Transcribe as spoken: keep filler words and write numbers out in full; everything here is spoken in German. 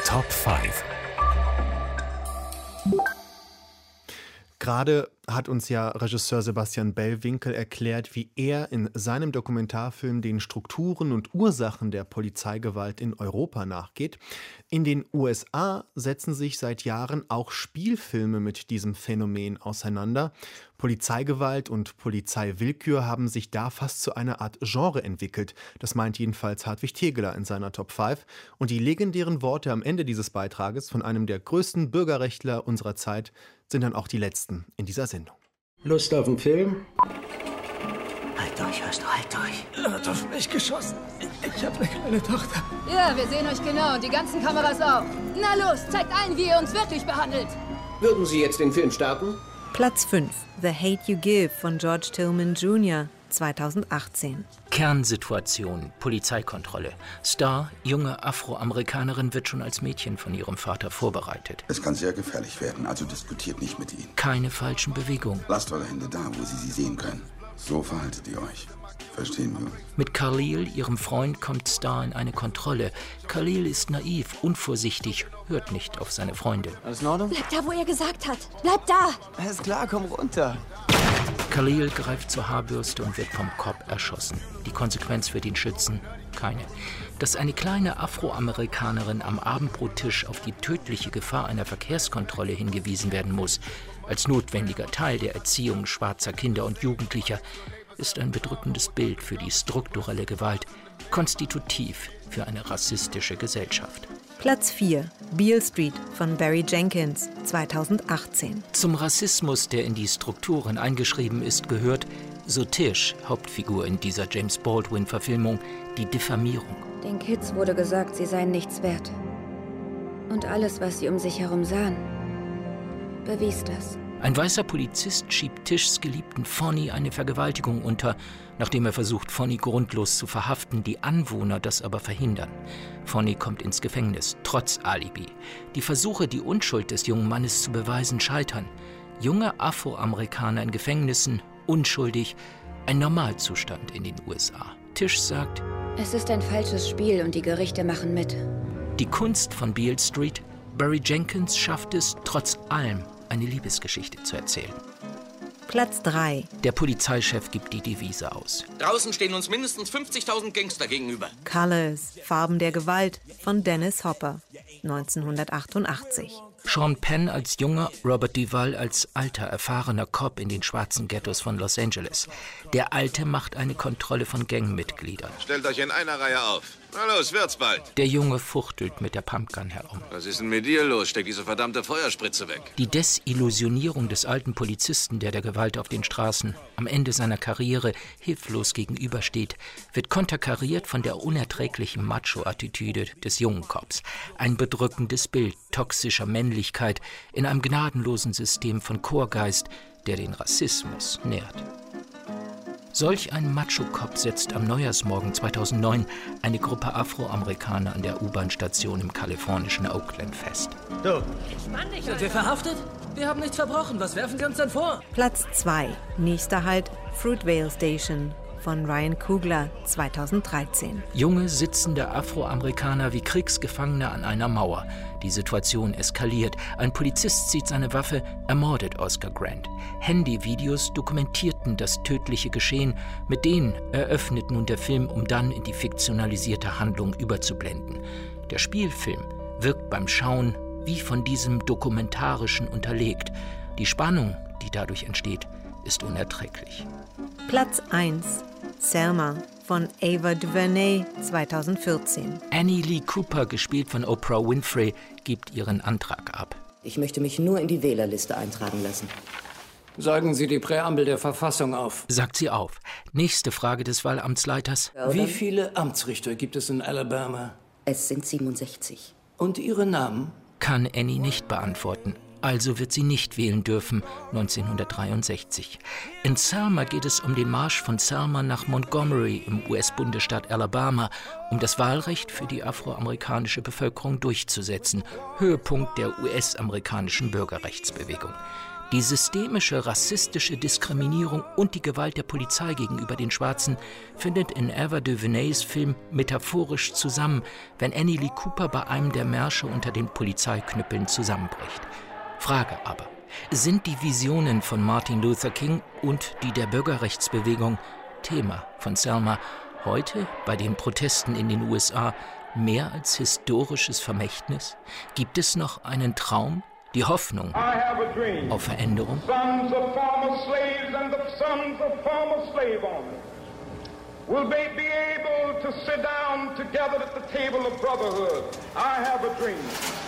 Top fünf. Gerade hat uns ja Regisseur Sebastian Bellwinkel erklärt, wie er in seinem Dokumentarfilm den Strukturen und Ursachen der Polizeigewalt in Europa nachgeht. In den U S A setzen sich seit Jahren auch Spielfilme mit diesem Phänomen auseinander. Polizeigewalt und Polizeiwillkür haben sich da fast zu einer Art Genre entwickelt. Das meint jedenfalls Hartwig Tegeler in seiner Top fünf. Und die legendären Worte am Ende dieses Beitrages von einem der größten Bürgerrechtler unserer Zeit sind dann auch die letzten in dieser Sendung. Lust auf einen Film? Halt durch, hörst du, halt durch. Er hat auf mich geschossen. Ich habe eine kleine Tochter. Ja, wir sehen euch genau und die ganzen Kameras auch. Na los, zeigt ein, wie ihr uns wirklich behandelt. Würden Sie jetzt den Film starten? Platz fünf. The Hate You Give von George Tillman Junior zweitausendachtzehn. Kernsituation, Polizeikontrolle. Star, junge Afroamerikanerin, wird schon als Mädchen von ihrem Vater vorbereitet. Es kann sehr gefährlich werden, also diskutiert nicht mit ihnen. Keine falschen Bewegungen. Lasst eure Hände da, wo sie sie sehen können. So verhaltet ihr euch. Verstehen wir? Mit Khalil, ihrem Freund, kommt Star in eine Kontrolle. Khalil ist naiv, unvorsichtig, hört nicht auf seine Freunde. Alles in Ordnung? Bleib da, wo er gesagt hat. Bleib da. Alles klar, komm runter. Khalil greift zur Haarbürste und wird vom Cop erschossen. Die Konsequenz für den Schützen? Keine. Dass eine kleine Afroamerikanerin am Abendbrottisch auf die tödliche Gefahr einer Verkehrskontrolle hingewiesen werden muss, als notwendiger Teil der Erziehung schwarzer Kinder und Jugendlicher, ist ein bedrückendes Bild für die strukturelle Gewalt, konstitutiv für eine rassistische Gesellschaft. Platz vier. Beale Street von Barry Jenkins zweitausendachtzehn. Zum Rassismus, der in die Strukturen eingeschrieben ist, gehört, so Tish, Hauptfigur in dieser James Baldwin-Verfilmung, die Diffamierung. Den Kids wurde gesagt, sie seien nichts wert. Und alles, was sie um sich herum sahen, bewies das. Ein weißer Polizist schiebt Tishs geliebten Fonny eine Vergewaltigung unter, nachdem er versucht, Fonny grundlos zu verhaften, die Anwohner das aber verhindern. Fonny kommt ins Gefängnis, trotz Alibi. Die Versuche, die Unschuld des jungen Mannes zu beweisen, scheitern. Junge Afroamerikaner in Gefängnissen, unschuldig, ein Normalzustand in den U S A. Tish sagt: Es ist ein falsches Spiel und die Gerichte machen mit. Die Kunst von Beale Street, Barry Jenkins schafft es, trotz allem eine Liebesgeschichte zu erzählen. Platz drei. Der Polizeichef gibt die Devise aus. Draußen stehen uns mindestens fünfzigtausend Gangster gegenüber. Colors, Farben der Gewalt von Dennis Hopper neunzehnhundertachtundachtzig. Sean Penn als junger, Robert Duvall als alter, erfahrener Cop in den schwarzen Ghettos von Los Angeles. Der Alte macht eine Kontrolle von Gangmitgliedern. Stellt euch in einer Reihe auf. Na los, wird's bald. Der Junge fuchtelt mit der Pumpgun herum. Was ist denn mit dir los? Steck diese verdammte Feuerspritze weg. Die Desillusionierung des alten Polizisten, der der Gewalt auf den Straßen am Ende seiner Karriere hilflos gegenübersteht, wird konterkariert von der unerträglichen Macho-Attitüde des jungen Cops. Ein bedrückendes Bild toxischer Männlichkeit in einem gnadenlosen System von Chorgeist, der den Rassismus nährt. Solch ein Macho-Cop setzt am Neujahrsmorgen zweitausendneun eine Gruppe Afroamerikaner an der U-Bahn-Station im kalifornischen Oakland fest. Du, sind wir verhaftet? Wir haben nichts verbrochen. Was werfen Sie uns denn vor? Platz zwei. Nächster Halt Fruitvale Station von Ryan Coogler zweitausenddreizehn. Junge, sitzende Afroamerikaner wie Kriegsgefangene an einer Mauer. Die Situation eskaliert. Ein Polizist zieht seine Waffe, ermordet Oscar Grant. Handyvideos dokumentierten das tödliche Geschehen. Mit denen eröffnet nun der Film, um dann in die fiktionalisierte Handlung überzublenden. Der Spielfilm wirkt beim Schauen wie von diesem Dokumentarischen unterlegt. Die Spannung, die dadurch entsteht, ist unerträglich. Platz eins. Selma von Ava DuVernay zweitausendvierzehn. Annie Lee Cooper, gespielt von Oprah Winfrey, gibt ihren Antrag ab. Ich möchte mich nur in die Wählerliste eintragen lassen. Sagen Sie die Präambel der Verfassung auf. Sagt sie auf. Nächste Frage des Wahlamtsleiters. Wie viele Amtsrichter gibt es in Alabama? Es sind siebenundsechzig. Und Ihre Namen? Kann Annie nicht beantworten. Also wird sie nicht wählen dürfen, neunzehnhundertdreiundsechzig. In Selma geht es um den Marsch von Selma nach Montgomery im U S-Bundesstaat Alabama, um das Wahlrecht für die afroamerikanische Bevölkerung durchzusetzen. Höhepunkt der U S-amerikanischen Bürgerrechtsbewegung. Die systemische rassistische Diskriminierung und die Gewalt der Polizei gegenüber den Schwarzen findet in Ava DuVernays Film metaphorisch zusammen, wenn Annie Lee Cooper bei einem der Märsche unter den Polizeiknüppeln zusammenbricht. Frage aber, sind die Visionen von Martin Luther King und die der Bürgerrechtsbewegung Thema von Selma heute bei den Protesten in den U S A mehr als historisches Vermächtnis? Gibt es noch einen Traum? Die Hoffnung auf Veränderung? Sons of former slaves and the sons of former slave owners will they be able to sit down together at the table of brotherhood. I have a dream.